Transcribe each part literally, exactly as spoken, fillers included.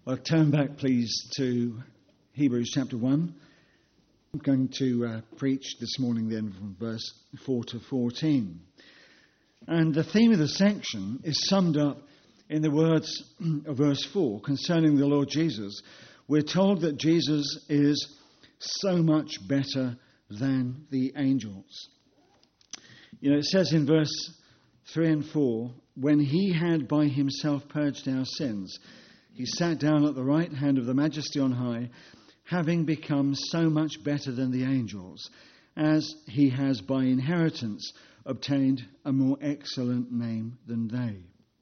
Well, turn back, please, to Hebrews chapter one. I'm going to uh, preach this morning then from verse four to fourteen. And the theme of the section is summed up in the words of verse four concerning the Lord Jesus. We're told that Jesus is so much better than the angels. You know, it says in verse three and four, when he had by himself purged our sins, he sat down at the right hand of the Majesty on high, having become so much better than the angels, as he has by inheritance obtained a more excellent name than they.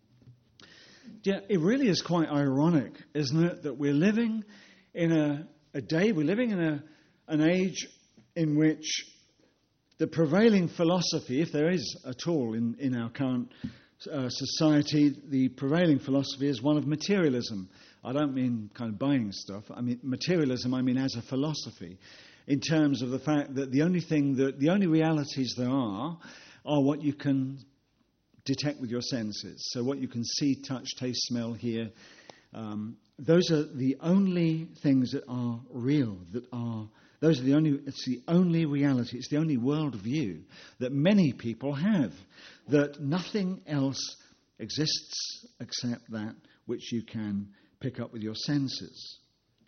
Yeah, it really is quite ironic, isn't it, that we're living in a, a day, we're living in a, an age in which the prevailing philosophy, if there is at all in, in our current uh, society, the prevailing philosophy is one of materialism. I don't mean kind of buying stuff. I mean materialism, I mean as a philosophy, in terms of the fact that the only thing that, the only realities there are, are what you can detect with your senses. So what you can see, touch, taste, smell, hear. Um, those are the only things that are real, that are Those are the only, it's the only reality, it's the only worldview that many people have, that nothing else exists except that which you can pick up with your senses.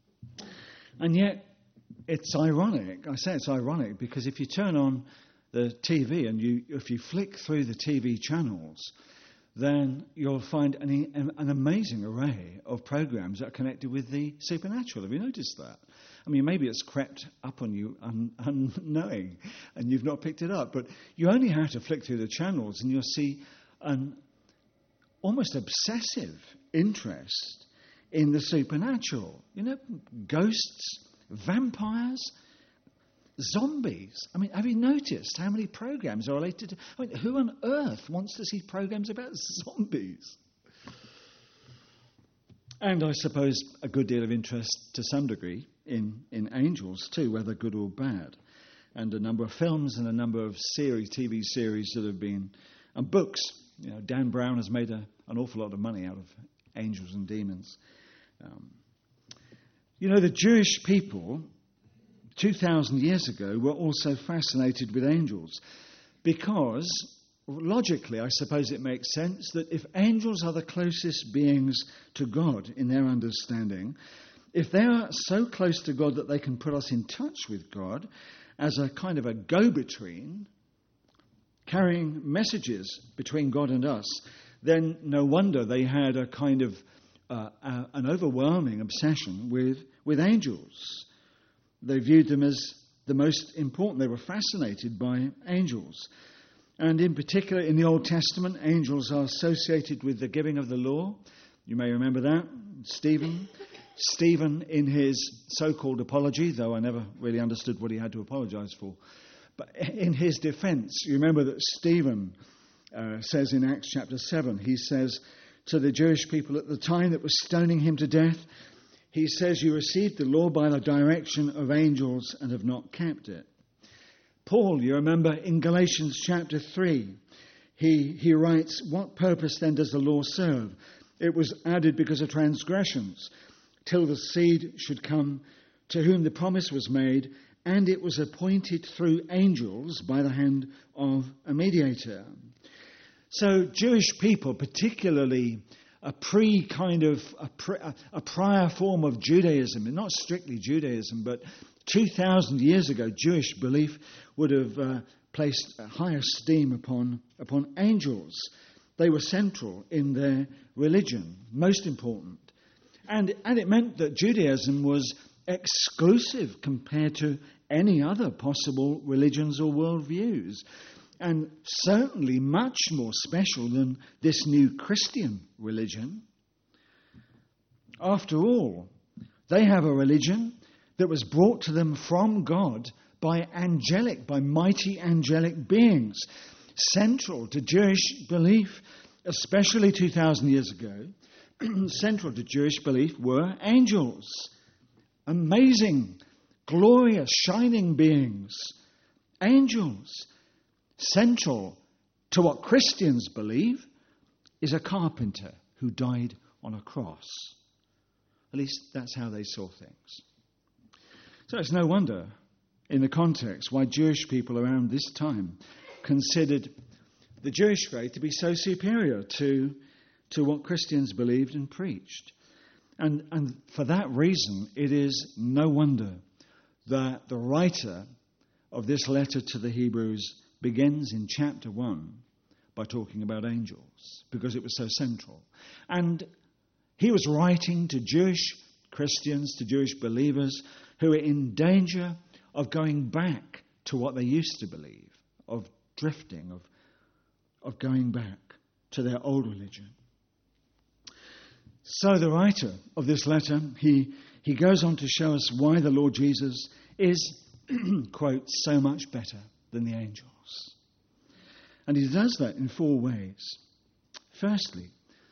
And yet, it's ironic, I say it's ironic, because if you turn on the T V and you, if you flick through the T V channels, then you'll find an, an amazing array of programs that are connected with the supernatural. Have you noticed that? I mean, maybe it's crept up on you un, unknowing and you've not picked it up, but you only have to flick through the channels and you'll see an almost obsessive interest in the supernatural. You know, ghosts, vampires, zombies. I mean, have you noticed how many programs are related to... I mean, who on earth wants to see programs about zombies? And I suppose a good deal of interest to some degree in, in angels too, whether good or bad. And a number of films and a number of series, T V series that have been... And books. You know, Dan Brown has made a, an awful lot of money out of angels and demons. Um, you know, the Jewish people two thousand years ago were also fascinated with angels because, logically, I suppose it makes sense that if angels are the closest beings to God in their understanding, if they are so close to God that they can put us in touch with God as a kind of a go-between, carrying messages between God and us, then no wonder they had a kind of uh, uh, an overwhelming obsession with, with angels. They viewed them as the most important. They were fascinated by angels. And in particular, in the Old Testament, angels are associated with the giving of the law. You may remember that. Stephen. Stephen, in his so-called apology, though I never really understood what he had to apologize for, but in his defense, you remember that Stephen uh, says in Acts chapter seven, he says to the Jewish people at the time that was stoning him to death, he says, you received the law by the direction of angels and have not kept it. Paul, you remember in Galatians chapter three, he, he writes, what purpose then does the law serve? It was added because of transgressions, till the seed should come to whom the promise was made, and it was appointed through angels by the hand of a mediator. So Jewish people, particularly a pre kind of a, pre, a prior form of Judaism, not strictly Judaism, but two thousand years ago, Jewish belief would have uh, placed a high esteem upon upon angels. They were central in their religion, most important, and and it meant that Judaism was exclusive compared to any other possible religions or worldviews, and certainly much more special than this new Christian religion. After all, they have a religion that was brought to them from God by angelic, by mighty angelic beings. Central to Jewish belief, especially two thousand years ago, central to Jewish belief were angels. Amazing, glorious, shining beings. Angels. Central to what Christians believe is a carpenter who died on a cross. At least that's how they saw things. So it's no wonder, in the context, why Jewish people around this time considered the Jewish faith to be so superior to, to what Christians believed and preached. And, and for that reason, it is no wonder that the writer of this letter to the Hebrews begins in chapter one by talking about angels, because it was so central. And he was writing to Jewish Christians, to Jewish believers who were in danger of going back to what they used to believe, of drifting, of, of going back to their old religion. So the writer of this letter, he, he goes on to show us why the Lord Jesus is, quote, so much better than the angels. And he does that in four ways. Firstly,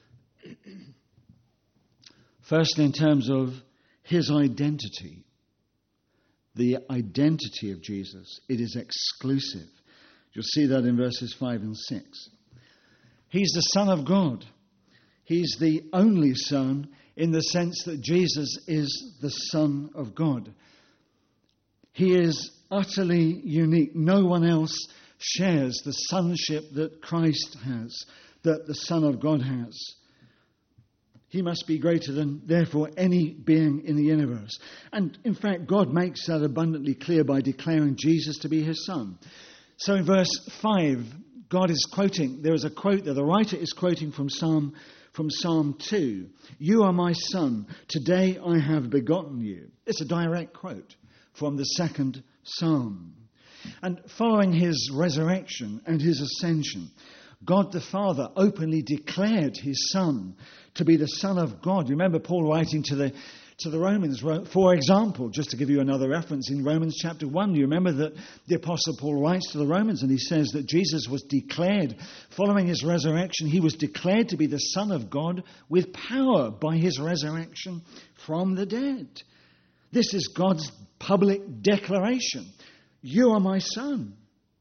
firstly in terms of his identity, the identity of Jesus, it is exclusive. You'll see that in verses five and six. He's the Son of God. He's the only Son in the sense that Jesus is the Son of God. He is utterly unique. No one else shares the sonship that Christ has, that the Son of God has. He must be greater than, therefore, any being in the universe. And, in fact, God makes that abundantly clear by declaring Jesus to be his Son. So in verse five, God is quoting, there is a quote there, the writer is quoting from Psalm from Psalm two. You are my Son, today I have begotten you. It's a direct quote from the second Psalm. And following his resurrection and his ascension, God the Father openly declared his Son to be the Son of God. You remember Paul writing to the to the Romans, for example, just to give you another reference, in Romans chapter one, you remember that the Apostle Paul writes to the Romans and he says that Jesus was declared, following his resurrection, he was declared to be the Son of God with power by his resurrection from the dead. This is God's public declaration. You are my Son.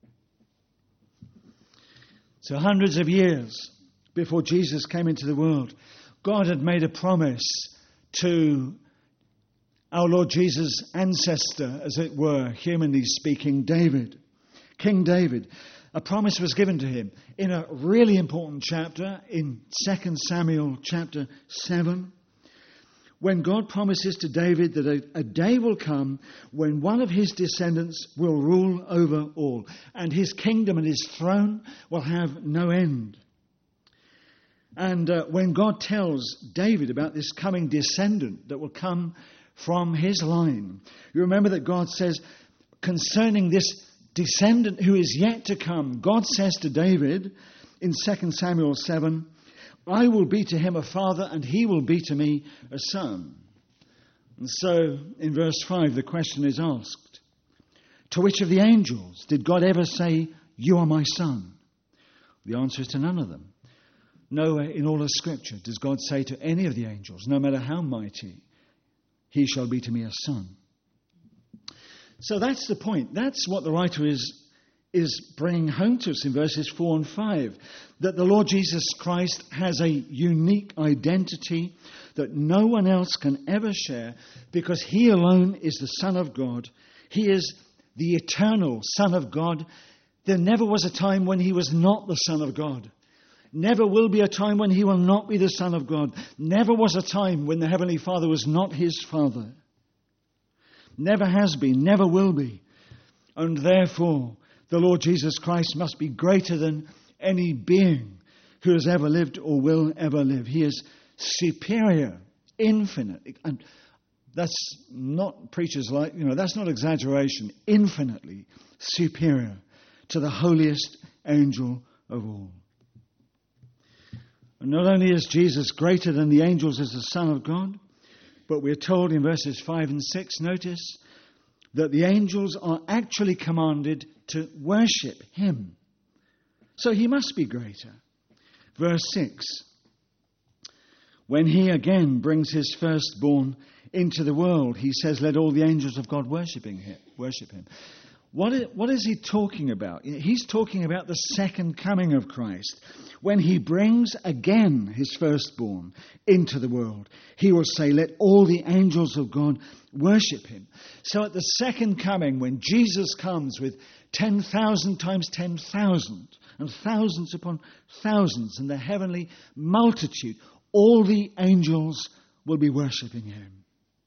So hundreds of years before Jesus came into the world, God had made a promise to our Lord Jesus' ancestor, as it were, humanly speaking, David, King David. A promise was given to him in a really important chapter, in Second Samuel chapter seven, when God promises to David that a, a day will come when one of his descendants will rule over all, and his kingdom and his throne will have no end. And uh, when God tells David about this coming descendant that will come from his line, you remember that God says concerning this descendant who is yet to come, God says to David in Second Samuel seven, I will be to him a father and he will be to me a son. And so in verse five the question is asked, to which of the angels did God ever say, you are my son? The answer is to none of them. Nowhere in all of Scripture does God say to any of the angels, no matter how mighty, he shall be to me a son. So that's the point. That's what the writer is, is bringing home to us in verses four and five. That the Lord Jesus Christ has a unique identity that no one else can ever share, because he alone is the Son of God. He is the eternal Son of God. There never was a time when he was not the Son of God. Never will be a time when he will not be the Son of God. Never was a time when the Heavenly Father was not his Father. Never has been, never will be. And therefore, the Lord Jesus Christ must be greater than any being who has ever lived or will ever live. He is superior, infinite. And that's not preachers like, you know, that's not exaggeration. Infinitely superior to the holiest angel of all. And not only is Jesus greater than the angels as the Son of God, but we're told in verses five and six, notice, that the angels are actually commanded to worship him. So he must be greater. Verse six, when he again brings his firstborn into the world, he says, let all the angels of God worshiping him, worship him. What is, what is he talking about? He's talking about the second coming of Christ. When he brings again his firstborn into the world, he will say, let all the angels of God worship him. So at the second coming, when Jesus comes with ten thousand times ten thousand, and thousands upon thousands, and the heavenly multitude, all the angels will be worshipping him.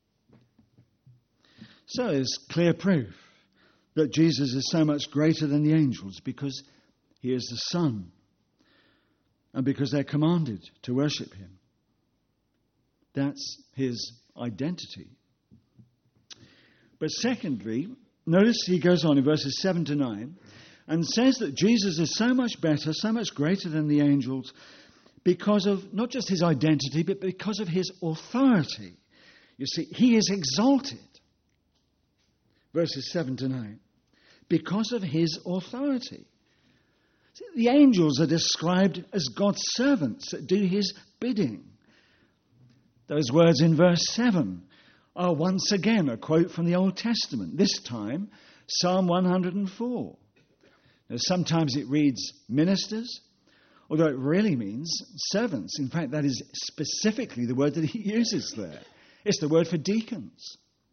So there's clear proof that Jesus is so much greater than the angels because he is the Son and because they're commanded to worship him. That's his identity. But secondly, notice he goes on in verses seven to nine and says that Jesus is so much better, so much greater than the angels because of not just his identity, but because of his authority. You see, he is exalted. Verses seven to nine. Because of his authority. See, the angels are described as God's servants that do his bidding. Those words in verse seven are once again a quote from the Old Testament, this time Psalm one hundred four. Now, sometimes it reads ministers, although it really means servants. In fact, that is specifically the word that he uses there. It's the word for deacons.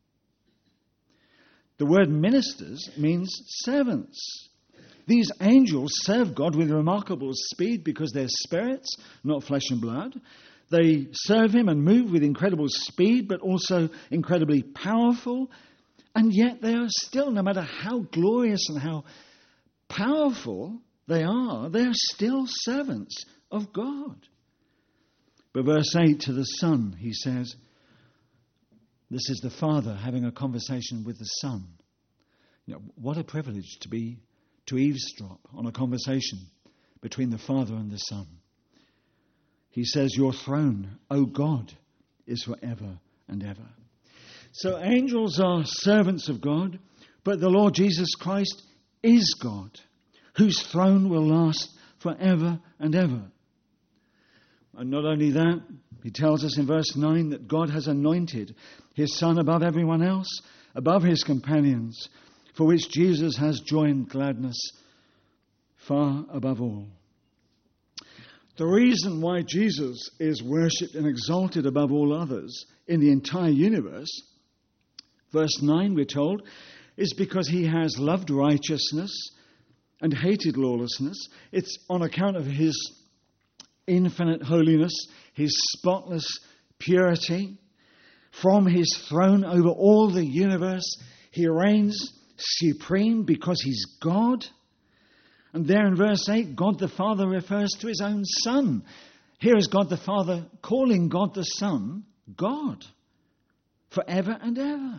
The word ministers means servants. These angels serve God with remarkable speed because they're spirits, not flesh and blood. They serve him and move with incredible speed, but also incredibly powerful. And yet they are still, no matter how glorious and how powerful they are, they are still servants of God. But verse eight, to the Son, he says, this is the Father having a conversation with the Son. You know, what a privilege to be to eavesdrop on a conversation between the Father and the Son. He says, your throne, O God, is forever and ever. So angels are servants of God, but the Lord Jesus Christ is God, whose throne will last forever and ever. And not only that, he tells us in verse nine that God has anointed his Son above everyone else, above his companions, for which Jesus has joined gladness far above all. The reason why Jesus is worshipped and exalted above all others in the entire universe, verse nine we're told, is because he has loved righteousness and hated lawlessness. It's on account of his infinite holiness, his spotless purity. From his throne over all the universe, he reigns supreme because he's God. And there in verse eight, God the Father refers to his own Son. Here is God the Father calling God the Son God forever and ever.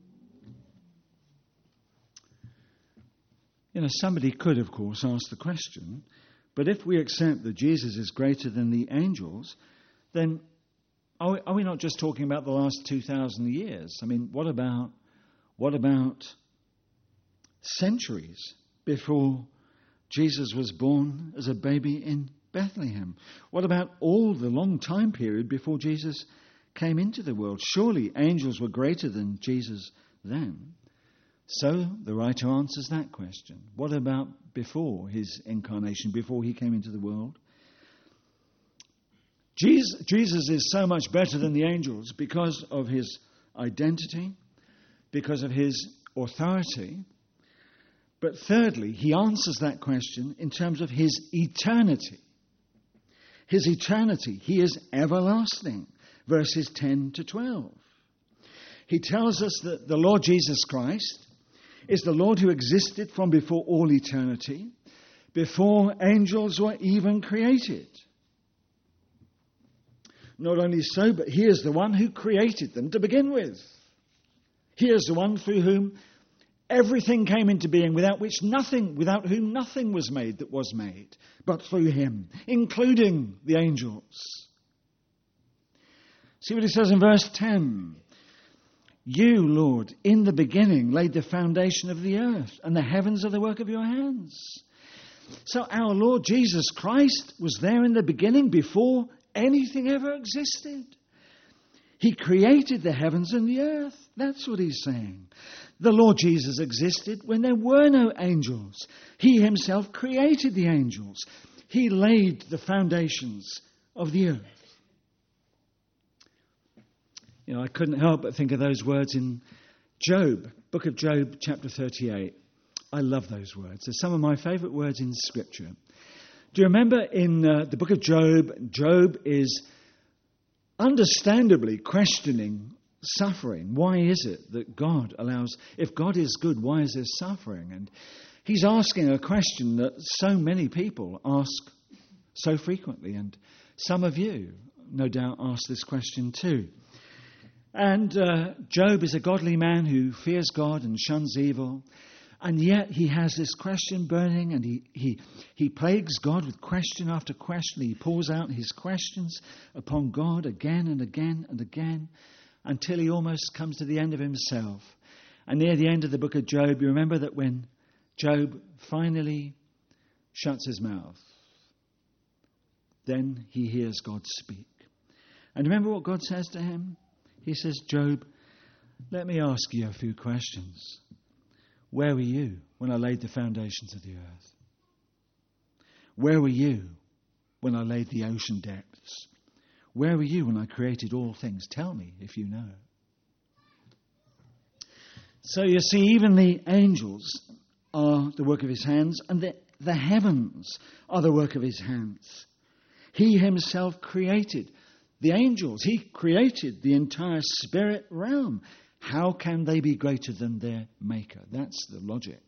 You know, somebody could, of course, ask the question, but if we accept that Jesus is greater than the angels, then are we, are we not just talking about the last two thousand years? I mean, what about what about centuries before Jesus was born as a baby in Bethlehem? What about all the long time period before Jesus came into the world? Surely angels were greater than Jesus then. So the writer answers that question. What about before his incarnation, before he came into the world? Jesus, Jesus is so much better than the angels because of his identity, because of his authority. But thirdly, he answers that question in terms of his eternity. His eternity. He is everlasting. Verses ten to twelve. He tells us that the Lord Jesus Christ is the Lord who existed from before all eternity, before angels were even created. Not only so, but he is the one who created them to begin with. He is the one through whom everything came into being, without which nothing, without whom nothing was made that was made, but through him, including the angels. See what he says in verse ten. You, Lord, in the beginning laid the foundation of the earth, and the heavens are the work of your hands. So our Lord Jesus Christ was there in the beginning before anything ever existed. He created the heavens and the earth. That's what he's saying. The Lord Jesus existed when there were no angels. He himself created the angels. He laid the foundations of the earth. You know, I couldn't help but think of those words in Job, book of Job, chapter thirty-eight. I love those words. They're some of my favourite words in Scripture. Do you remember in uh, the book of Job, Job is understandably questioning suffering. Why is it that God allows, if God is good, why is there suffering? And he's asking a question that so many people ask so frequently, and some of you, no doubt, ask this question too. And uh, Job is a godly man who fears God and shuns evil, and yet he has this question burning, and he, he, he plagues God with question after question. He pours out his questions upon God again and again and again, until he almost comes to the end of himself. And near the end of the book of Job, you remember that when Job finally shuts his mouth, then he hears God speak. And remember what God says to him? He says, Job, let me ask you a few questions. Where were you when I laid the foundations of the earth? Where were you when I laid the ocean depths? Where were you when I created all things? Tell me if you know. So you see, even the angels are the work of his hands, and the, the heavens are the work of his hands. He himself created the angels. He created the entire spirit realm. How can they be greater than their maker? That's the logic.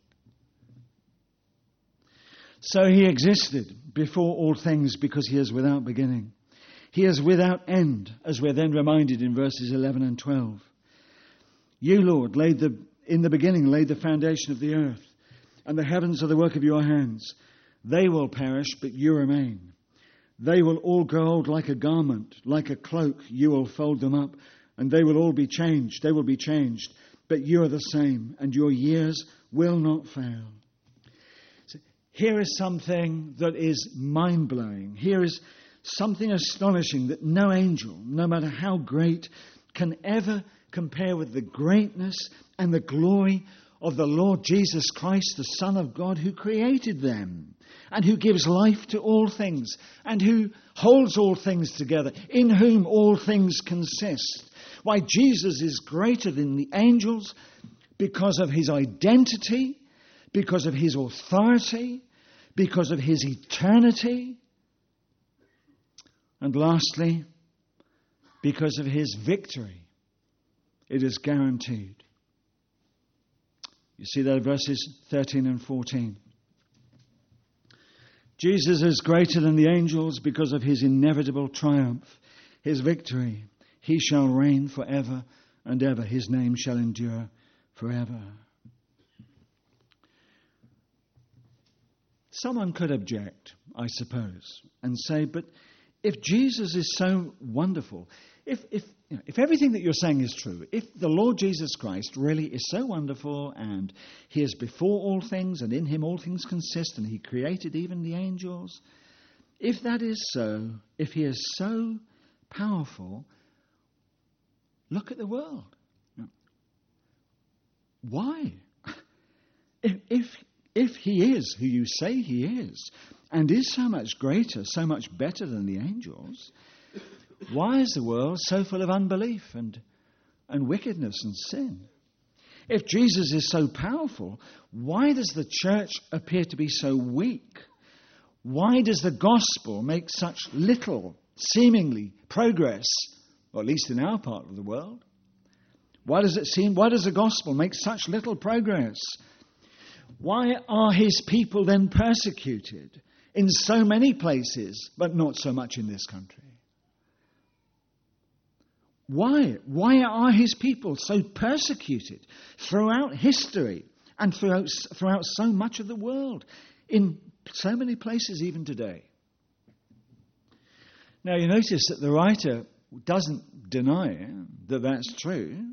So he existed before all things because he is without beginning. He is without end, as we're then reminded in verses eleven and twelve. You, Lord, laid the in the beginning laid the foundation of the earth, and the heavens are the work of your hands. They will perish, but you remain. They will all grow old like a garment, like a cloak. You will fold them up, and they will all be changed. They will be changed, but you are the same, and your years will not fail. So here is something that is mind-blowing. Here is something astonishing that no angel, no matter how great, can ever compare with the greatness and the glory of the Lord Jesus Christ, the Son of God, who created them and who gives life to all things and who holds all things together, in whom all things consist. Why, Jesus is greater than the angels because of his identity, because of his authority, because of his eternity, and lastly, because of his victory. It is guaranteed. You see that in verses thirteen and fourteen. Jesus is greater than the angels because of his inevitable triumph, his victory. He shall reign forever and ever. His name shall endure forever. Someone could object, I suppose, and say, but if Jesus is so wonderful, if if you know, if everything that you're saying is true, if the Lord Jesus Christ really is so wonderful and he is before all things and in him all things consist and he created even the angels, if that is so, if he is so powerful, look at the world. Why? If if if he is who you say he is, and is so much greater, so much better than the angels, why is the world so full of unbelief and, and wickedness and sin? If Jesus is so powerful, why does the church appear to be so weak? Why does the gospel make such little, seemingly, progress, or at least in our part of the world? Why does it seem, why does the gospel make such little progress? Why are his people then persecuted in so many places, but not so much in this country? Why? Why are his people so persecuted throughout history and throughout, throughout so much of the world, in so many places even today? Now you notice that the writer doesn't deny that that's true,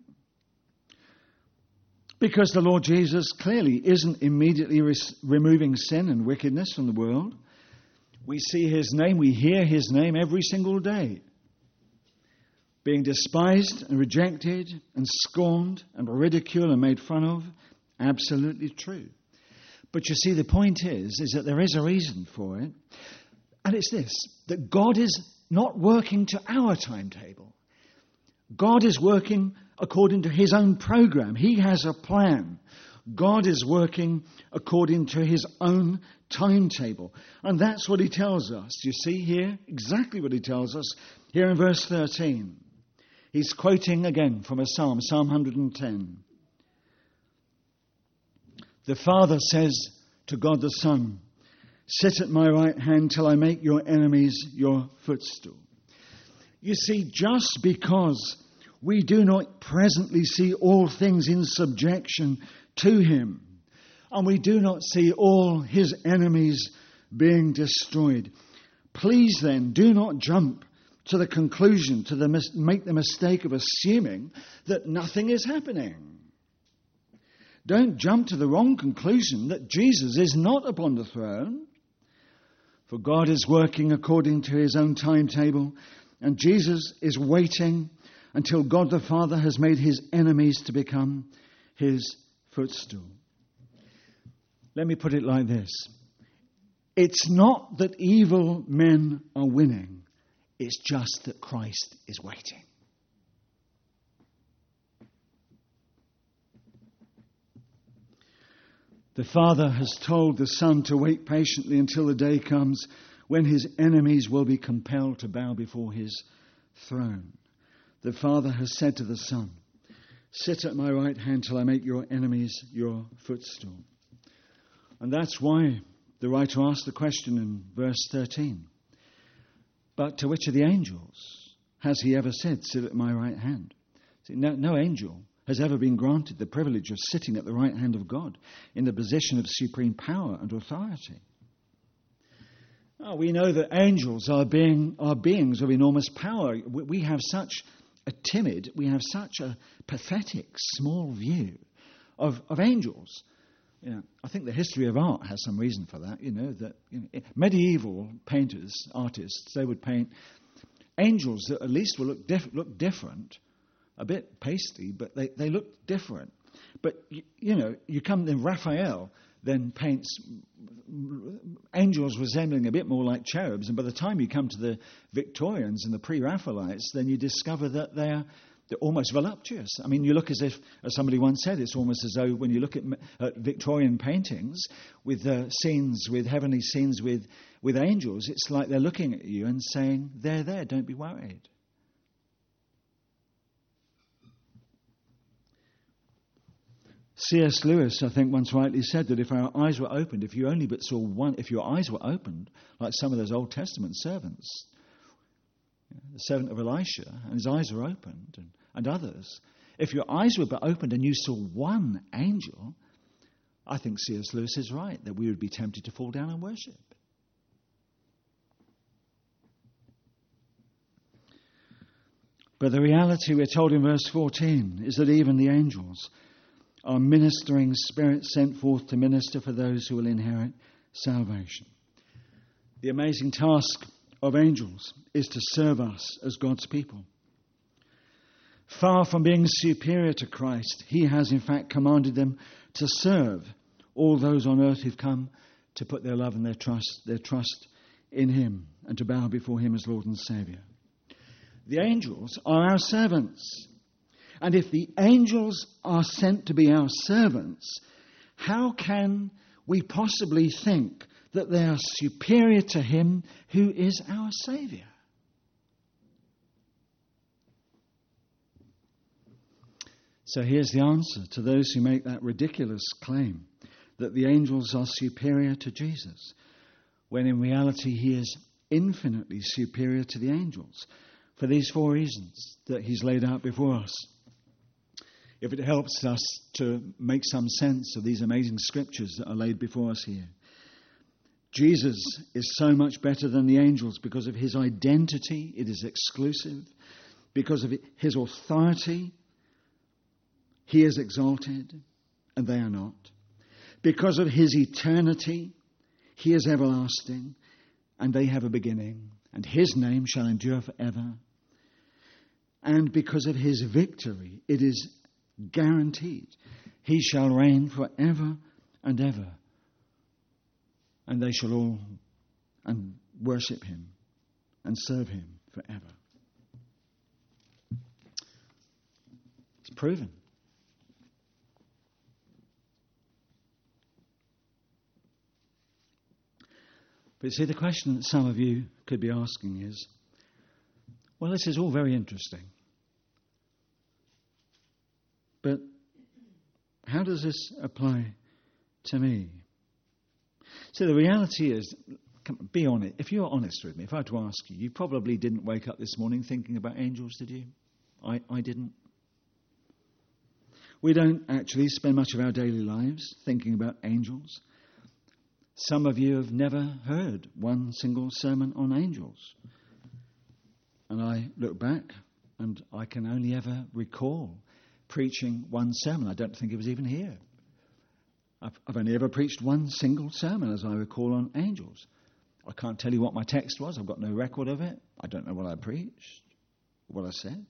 because the Lord Jesus clearly isn't immediately re- removing sin and wickedness from the world. We see his name, we hear his name every single day being despised and rejected and scorned and ridiculed and made fun of. Absolutely true. But you see, the point is, is that there is a reason for it. And it's this, that God is not working to our timetable. God is working according to his own program. He has a plan. God is working according to his own timetable. And that's what he tells us. You see here exactly what he tells us here in verse thirteen. He's quoting again from a psalm, Psalm one hundred ten. The Father says to God the Son, sit at my right hand till I make your enemies your footstool. You see, just because we do not presently see all things in subjection to him, and we do not see all his enemies being destroyed, please then do not jump to the conclusion, to the mis- make the mistake of assuming that nothing is happening. Don't jump to the wrong conclusion that Jesus is not upon the throne, for God is working according to his own timetable, and Jesus is waiting until God the Father has made his enemies to become his footstool. Let me put it like this. It's not that evil men are winning. It's just that Christ is waiting. The Father has told the Son to wait patiently until the day comes when his enemies will be compelled to bow before his throne. The Father has said to the Son, sit at my right hand till I make your enemies your footstool. And that's why the writer asked the question in verse thirteen. But to which of the angels has he ever said, sit at my right hand? See, no, no angel has ever been granted the privilege of sitting at the right hand of God in the position of supreme power and authority. Oh, we know that angels are, being, are beings of enormous power. We, we have such a timid, we have such a pathetic, small view of, of angels. You know, I think the history of art has some reason for that. You know that you know, medieval painters, artists, they would paint angels that at least will look diff- look different, a bit pasty, but they, they look different. But you, you know, you come then Raphael then paints angels resembling a bit more like cherubs, and by the time you come to the Victorians and the pre-Raphaelites, then you discover that they're They're almost voluptuous. I mean, you look as if, as somebody once said, it's almost as though when you look at, at Victorian paintings with uh, scenes, with heavenly scenes with, with angels, it's like they're looking at you and saying, they're there, don't be worried. C S Lewis, I think, once rightly said that if our eyes were opened, if you only but saw one, if your eyes were opened, like some of those Old Testament servants, the servant of Elisha, and his eyes were opened, and, and others. If your eyes were but opened and you saw one angel, I think C S Lewis is right, that we would be tempted to fall down and worship. But the reality, we're told in verse fourteen, is that even the angels are ministering spirits sent forth to minister for those who will inherit salvation. The amazing task of angels is to serve us as God's people. Far from being superior to Christ, he has in fact commanded them to serve all those on earth who've come to put their love and their trust, their trust in him and to bow before him as Lord and Saviour. The angels are our servants. And if the angels are sent to be our servants, how can we possibly think that they are superior to him who is our Saviour? So here's the answer to those who make that ridiculous claim that the angels are superior to Jesus, when in reality he is infinitely superior to the angels, for these four reasons that he's laid out before us. If it helps us to make some sense of these amazing scriptures that are laid before us here. Jesus is so much better than the angels because of his identity. It is exclusive. Because of his authority, he is exalted and they are not. Because of his eternity, he is everlasting and they have a beginning. And his name shall endure forever. and because of his victory, it is guaranteed. He shall reign forever and ever, and they shall all and worship him and serve him forever. It's proven. But see, the question that some of you could be asking is, well, this is all very interesting, but how does this apply to me? So the reality is, be honest. If you're honest with me, if I had to ask you, you probably didn't wake up this morning thinking about angels, did you? I, I didn't. We don't actually spend much of our daily lives thinking about angels. Some of you have never heard one single sermon on angels. And I look back and I can only ever recall preaching one sermon. I don't think it was even here. I've, I've only ever preached one single sermon, as I recall, on angels. I can't tell you what my text was. I've got no record of it. I don't know what I preached, what I said.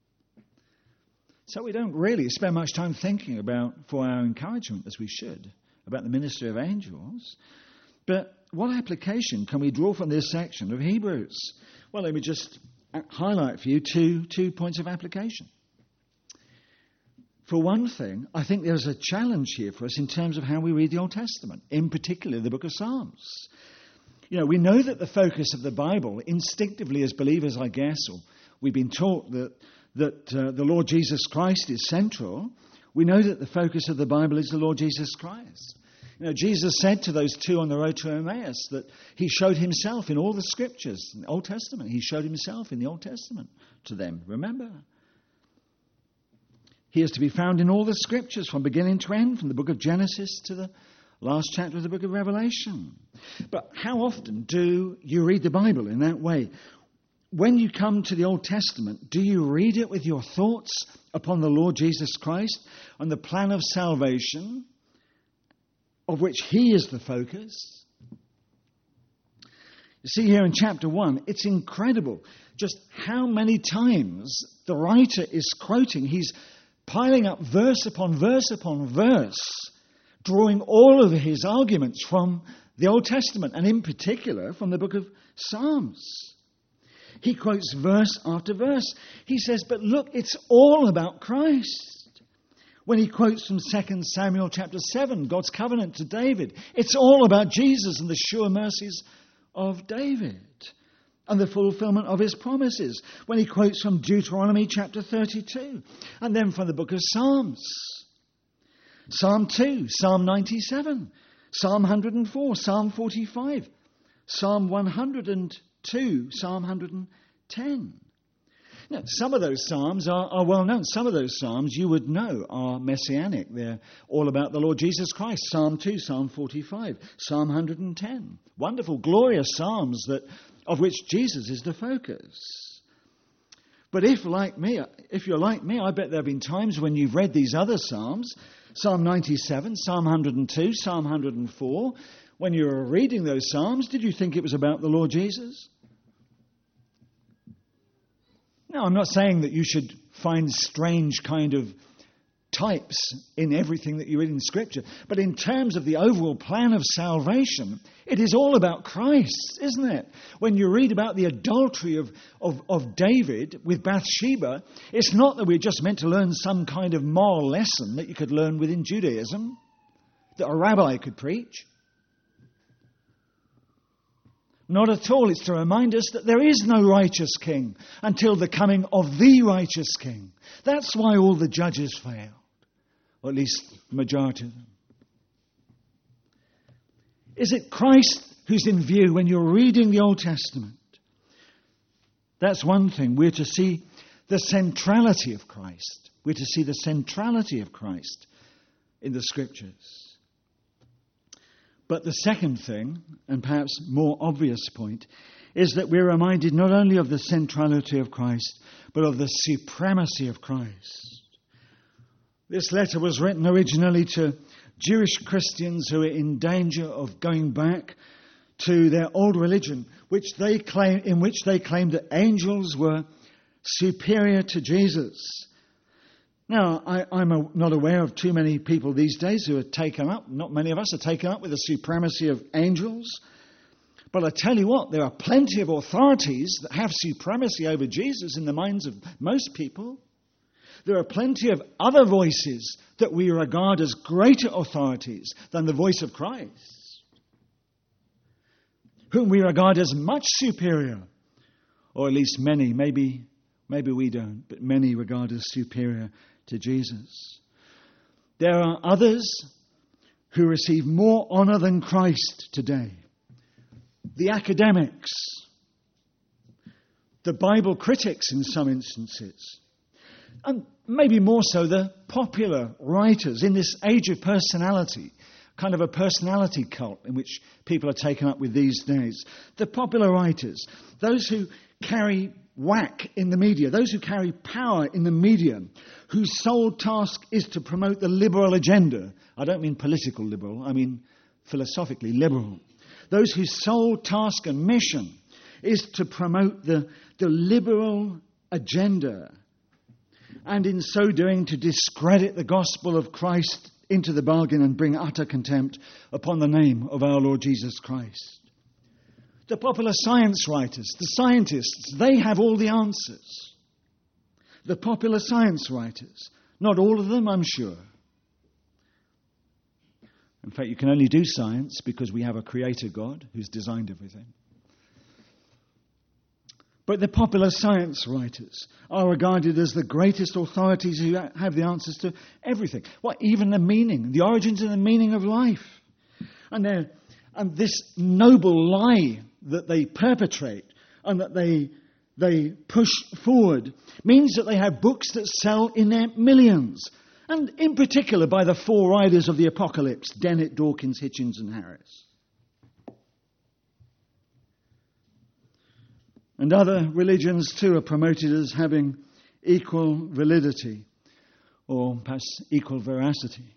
So we don't really spend much time thinking about, for our encouragement, as we should, about the ministry of angels. But what application can we draw from this section of Hebrews? Well, let me just highlight for you two, two points of application. For one thing, I think there's a challenge here for us in terms of how we read the Old Testament, in particular the book of Psalms. You know, we know that the focus of the Bible, instinctively as believers, I guess, or we've been taught that, that uh, the Lord Jesus Christ is central. We know that the focus of the Bible is the Lord Jesus Christ. You know, Jesus said to those two on the road to Emmaus that he showed himself in all the scriptures, in the Old Testament. He showed himself in the Old Testament to them. Remember? He is to be found in all the scriptures from beginning to end, from the book of Genesis to the last chapter of the book of Revelation. But how often do you read the Bible in that way? When you come to the Old Testament, do you read it with your thoughts upon the Lord Jesus Christ and the plan of salvation, of which he is the focus? You see here in chapter one, it's incredible just how many times the writer is quoting. He's piling up verse upon verse upon verse, drawing all of his arguments from the Old Testament, and in particular from the book of Psalms. He quotes verse after verse. He says, but look, it's all about Christ. When he quotes from Second Samuel chapter seven, God's covenant to David, it's all about Jesus and the sure mercies of David and the fulfillment of his promises. When he quotes from Deuteronomy chapter thirty-two, and then from the book of Psalms, Psalm two, Psalm ninety-seven, Psalm one hundred four, Psalm forty-five, Psalm one hundred two, Psalm one hundred ten. Now, some of those psalms are, are well known. Some of those psalms you would know are messianic. They're all about the Lord Jesus Christ. Psalm two, Psalm forty-five, Psalm one hundred ten. Wonderful, glorious psalms that of which Jesus is the focus. But if, like me, if you're like me, I bet there have been times when you've read these other psalms, Psalm ninety-seven, Psalm one hundred two, Psalm one hundred four. When you were reading those psalms, did you think it was about the Lord Jesus? Now, I'm not saying that you should find strange kind of types in everything that you read in Scripture, but in terms of the overall plan of salvation, it is all about Christ, isn't it? When you read about the adultery of, of, of David with Bathsheba, it's not that we're just meant to learn some kind of moral lesson that you could learn within Judaism, that a rabbi could preach. Not at all. It's to remind us that there is no righteous king until the coming of the righteous king. That's why all the judges failed, or at least the majority of them. Is it Christ who's in view when you're reading the Old Testament? That's one thing. We're to see the centrality of Christ. We're to see the centrality of Christ in the Scriptures. But the second thing, and perhaps more obvious point, is that we're reminded not only of the centrality of Christ, but of the supremacy of Christ. This letter was written originally to Jewish Christians who are in danger of going back to their old religion, which they claim, in which they claimed that angels were superior to Jesus. Now, I, I'm a, not aware of too many people these days who are taken up, not many of us are taken up with the supremacy of angels. But I tell you what, there are plenty of authorities that have supremacy over Jesus in the minds of most people. There are plenty of other voices that we regard as greater authorities than the voice of Christ, whom we regard as much superior, or at least many, maybe, maybe we don't, but many regard as superior to Jesus. There are others who receive more honor than Christ today. The academics, the Bible critics in some instances, and maybe more so the popular writers in this age of personality, kind of a personality cult in which people are taken up with these days. The popular writers, those who carry whack in the media, those who carry power in the media, whose sole task is to promote the liberal agenda. I don't mean political liberal, I mean philosophically liberal. Those whose sole task and mission is to promote the, the liberal agenda, and in so doing to discredit the gospel of Christ into the bargain and bring utter contempt upon the name of our Lord Jesus Christ. The popular science writers, the scientists, they have all the answers. The popular science writers, not all of them, I'm sure. In fact, you can only do science because we have a creator God who's designed everything. But the popular science writers are regarded as the greatest authorities who have the answers to everything. What, even the meaning, the origins and the meaning of life. And, and this noble lie that they perpetrate and that they, they push forward means that they have books that sell in their millions. And in particular by the four riders of the apocalypse, Dennett, Dawkins, Hitchens and Harris. And other religions too are promoted as having equal validity or perhaps equal veracity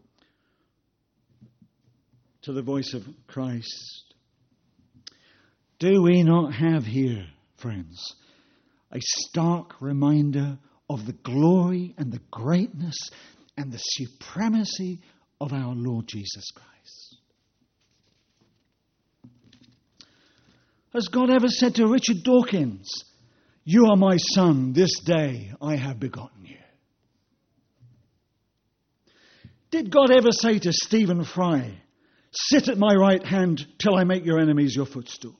to the voice of Christ. Do we not have here, friends, a stark reminder of the glory and the greatness and the supremacy of our Lord Jesus Christ? Has God ever said to Richard Dawkins, "You are my son, this day I have begotten you"? Did God ever say to Stephen Fry, "Sit at my right hand till I make your enemies your footstool"?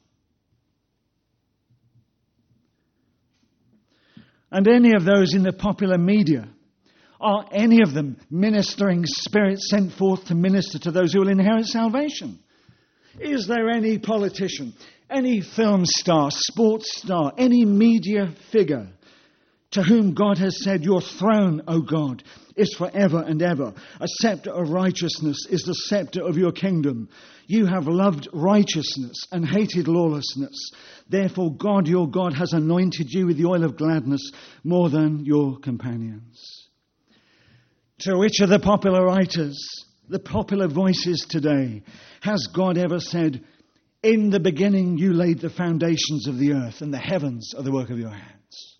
And any of those in the popular media, are any of them ministering spirits sent forth to minister to those who will inherit salvation? Is there any politician, any film star, sports star, any media figure to whom God has said, "Your throne, O God, is forever and ever. A scepter of righteousness is the scepter of your kingdom. You have loved righteousness and hated lawlessness. Therefore God, your God, has anointed you with the oil of gladness more than your companions"? To which of the popular writers, the popular voices today, has God ever said, "In the beginning you laid the foundations of the earth, and the heavens are the work of your hands"?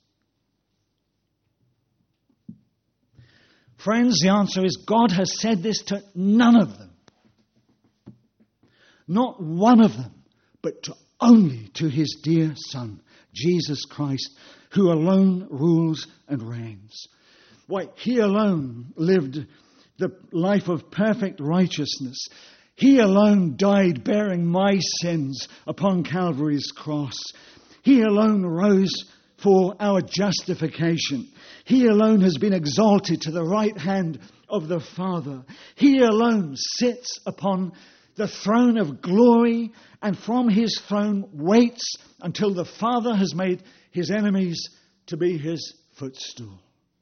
Friends, the answer is God has said this to none of them. Not one of them, but to only to his dear Son, Jesus Christ, who alone rules and reigns. Why, he alone lived the life of perfect righteousness. He alone died bearing my sins upon Calvary's cross. He alone rose for our justification. He alone has been exalted to the right hand of the Father. He alone sits upon the throne of glory, and from his throne waits until the Father has made his enemies to be his footstool.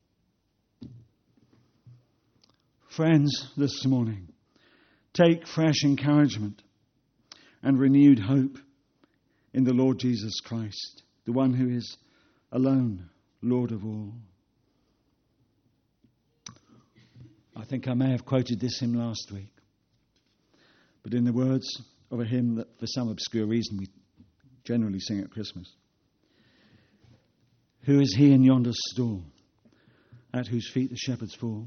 Friends, this morning, take fresh encouragement and renewed hope in the Lord Jesus Christ, the one who is alone Lord of all. I think I may have quoted this hymn last week, but in the words of a hymn that for some obscure reason we generally sing at Christmas. Who is he in yonder stall, at whose feet the shepherds fall?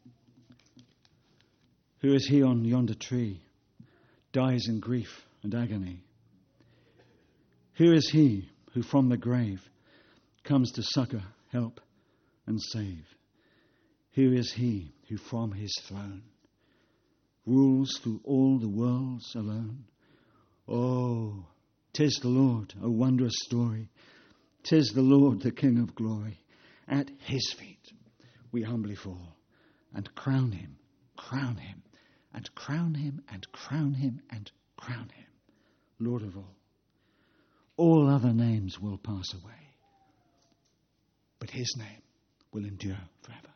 Who is he on yonder tree, dies in grief and agony? Who is he who from the grave comes to succor, help, and save? Who is he who from his throne rules through all the worlds alone? Oh, 'tis the Lord, a wondrous story. 'Tis the Lord, the King of glory. At his feet we humbly fall, and crown him, crown him, and crown him, and crown him, and crown him, Lord of all. All other names will pass away, but his name will endure forever.